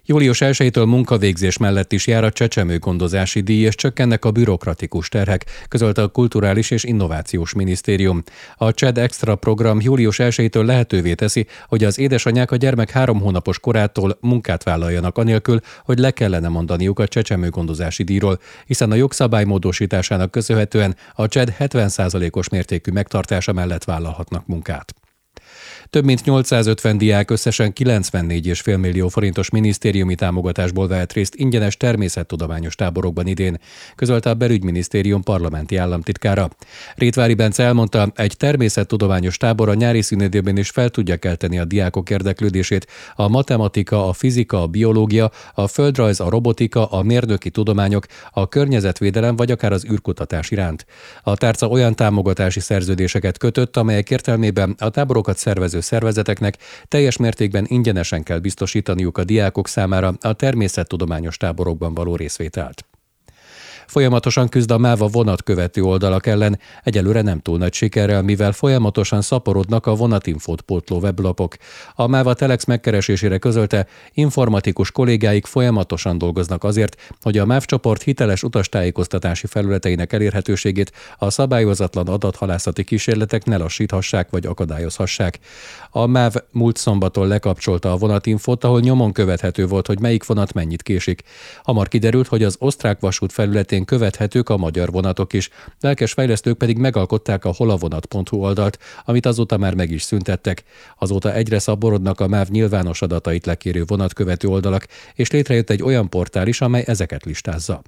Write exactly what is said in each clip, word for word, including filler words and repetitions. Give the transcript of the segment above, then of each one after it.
Július elsejétől munkavégzés mellett is jár a csecsemőgondozási díj, és csökkennek a bürokratikus terhek, közölte a Kulturális és Innovációs Minisztérium. A ced Extra program július elsejétől lehetővé teszi, hogy az édesanyák a gyermek három hónapos korától munkát vállaljanak anélkül, hogy le kellene mondaniuk a csecsemőgondozási díjról, hiszen a jogszabály módosításának köszönhetően a ced hetven százalékos mértékű megtartása mellett vállalhatnak munkát. Több mint nyolcszázötven diák összesen kilencvennégy egész öt millió forintos minisztériumi támogatásból vehet részt ingyenes természettudományos táborokban idén, közölte a Belügyminisztérium parlamenti államtitkára. Rétvári Bence elmondta, egy természettudományos tábor a nyári szünidőben is fel tudja kelteni a diákok érdeklődését a matematika, a fizika, a biológia, a földrajz, a robotika, a mérnöki tudományok, a környezetvédelem vagy akár az űrkutatás iránt. A tárca olyan támogatási szerződéseket kötött, amelyek értelmében a táborokat szervező szervezeteknek teljes mértékben ingyenesen kell biztosítaniuk a diákok számára a természettudományos táborokban való részvételt. Folyamatosan küzd a MÁV a vonatkövető oldalak ellen, egyelőre nem túl nagy sikerrel, mivel folyamatosan szaporodnak a vonatinfót pótló weblapok. A MÁV a Telex megkeresésére közölte, informatikus kollégáik folyamatosan dolgoznak azért, hogy a MÁV csoport hiteles utastájékoztatási felületeinek elérhetőségét a szabályozatlan adathalászati kísérletek ne lassíthassák vagy akadályozhassák. A MÁV múlt szombaton lekapcsolta a vonatinfót, ahol nyomon követhető volt, hogy melyik vonat mennyit késik. Hamar kiderült, hogy az osztrák vasút felületén követhetők a magyar vonatok is, lelkes fejlesztők pedig megalkották a holavonat pont hu oldalt, amit azóta már meg is szüntettek. Azóta egyre szaporodnak a MÁV nyilvános adatait lekérő vonatkövető oldalak, és létrejött egy olyan portál is, amely ezeket listázza.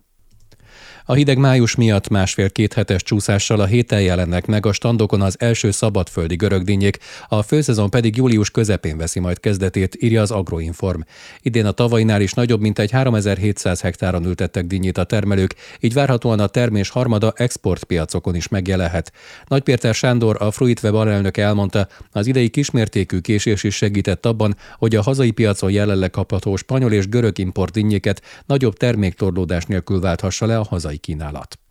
A hideg május miatt másfél-két hetes csúszással a héten jelennek meg a standokon az első szabadföldi görögdinnyék, a főszezon pedig július közepén veszi majd kezdetét, írja az Agroinform. Idén a tavainál is nagyobb mintegy háromezer-hétszáz hektáron ültettek dinnyét a termelők, így várhatóan a termés harmada exportpiacokon is megjelenhet. Nagy Péter Sándor, a Fruitweb alelnöke elmondta, az idei kismértékű késés is segített abban, hogy a hazai piacon jelenleg kapható spanyol és görög import dinnyéket nagyobb terméktorlódás nélkül válthassa le a hazai kínálat.